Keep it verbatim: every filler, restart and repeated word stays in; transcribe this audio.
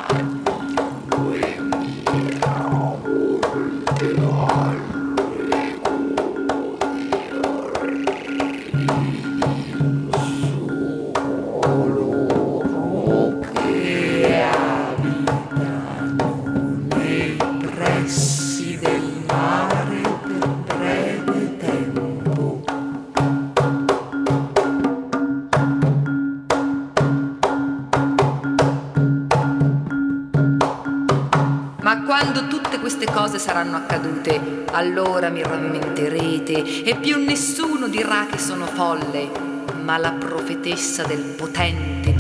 Ma quando tutte queste cose saranno accadute, allora mi rammenterete e più nessuno dirà che sono folle, ma la profetessa del potente